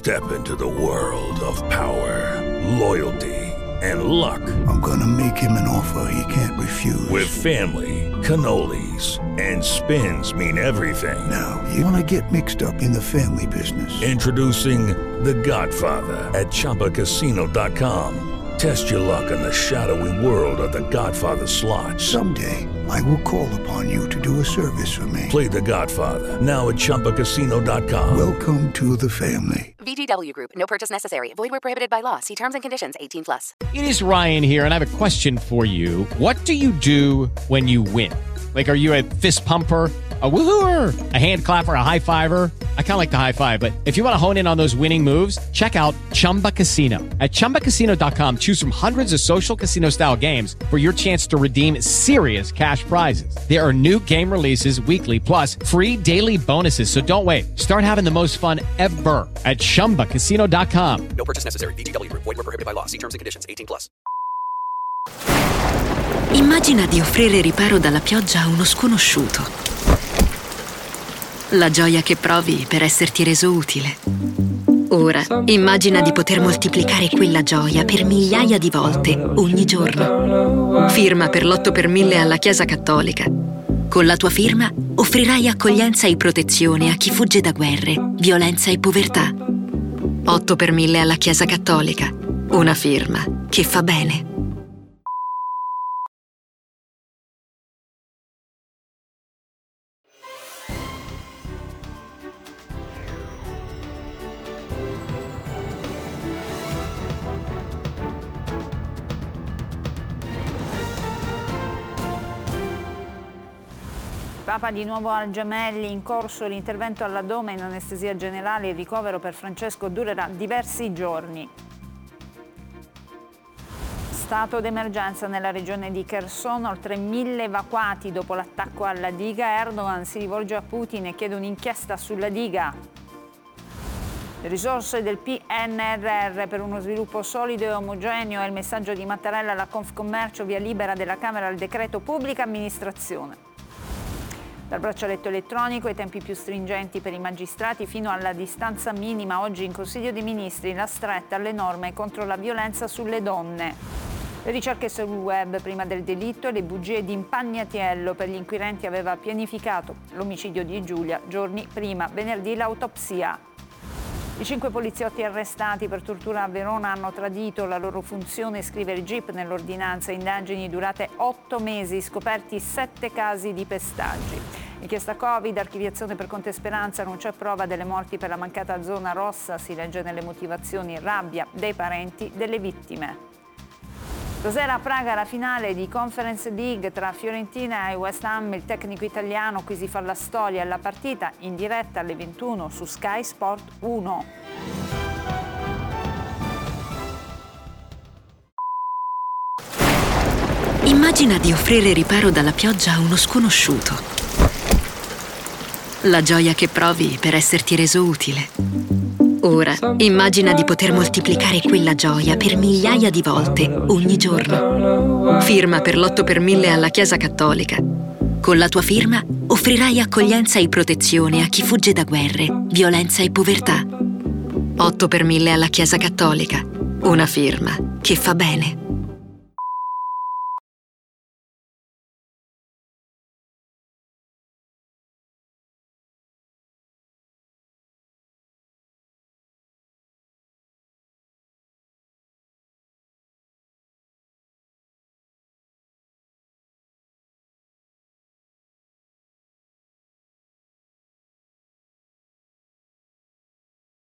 Step into the world of power, loyalty, and luck. I'm gonna make him an offer he can't refuse. With family, cannolis, and spins mean everything. Now, you wanna get mixed up in the family business. Introducing The Godfather at ChumbaCasino.com. Test your luck in the shadowy world of The Godfather slot. Someday, I will call upon you to do a service for me. Play The Godfather, now at ChumbaCasino.com. Welcome to the family. VGW Group. No purchase necessary. Void where prohibited by law. See terms and conditions. 18+. It is Ryan here, and I have a question for you. What do you do when you win? Like, are you a fist pumper, a woohooer, a hand clapper, a high fiver? I kind of like the high five, but if you want to hone in on those winning moves, check out Chumba Casino. At ChumbaCasino.com, choose from hundreds of social casino-style games for your chance to redeem serious cash prizes. There are new game releases weekly, plus free daily bonuses, so don't wait. Start having the most fun ever at ChumbaCasino.com. No purchase necessary. VGW Group. Void where prohibited by law. See terms and conditions. 18+. Immagina di offrire riparo dalla pioggia a uno sconosciuto. La gioia che provi per esserti reso utile. Ora, immagina di poter moltiplicare quella gioia per migliaia di volte, ogni giorno. Firma per l'8 per 1000 alla Chiesa Cattolica. Con la tua firma offrirai accoglienza e protezione a chi fugge da guerre, violenza e povertà. 8 per 1000 alla Chiesa Cattolica. Una firma che fa bene. Papa di nuovo al Gemelli, in corso l'intervento all'addome in anestesia generale. Il ricovero per Francesco durerà diversi giorni. Stato d'emergenza nella regione di Kherson, oltre 1000 evacuati dopo l'attacco alla diga. Erdogan si rivolge a Putin e chiede un'inchiesta sulla diga. Le risorse del PNRR per uno sviluppo solido e omogeneo è il messaggio di Mattarella alla Confcommercio, via libera della Camera al decreto pubblica amministrazione. Dal braccialetto elettronico ai tempi più stringenti per i magistrati fino alla distanza minima, oggi in Consiglio dei Ministri la stretta alle norme contro la violenza sulle donne. Le ricerche sul web prima del delitto e le bugie di Impagnatiello. Per gli inquirenti aveva pianificato l'omicidio di Giulia giorni prima, venerdì l'autopsia. I 5 poliziotti arrestati per tortura a Verona hanno tradito la loro funzione, scrive il GIP nell'ordinanza. Indagini durate 8 mesi, scoperti 7 casi di pestaggi. Inchiesta Covid, archiviazione per Conte Speranza, non c'è prova delle morti per la mancata zona rossa, si legge nelle motivazioni, rabbia dei parenti delle vittime. Stasera a Praga la finale di Conference League tra Fiorentina e West Ham, il tecnico italiano, qui si fa la storia, la partita in diretta alle 21 su Sky Sport 1. Immagina di offrire riparo dalla pioggia a uno sconosciuto. La gioia che provi per esserti reso utile. Ora, immagina di poter moltiplicare quella gioia per migliaia di volte, ogni giorno. Firma per l'8 per 1000 alla Chiesa Cattolica. Con la tua firma offrirai accoglienza e protezione a chi fugge da guerre, violenza e povertà. 8 per 1000 alla Chiesa Cattolica. Una firma che fa bene.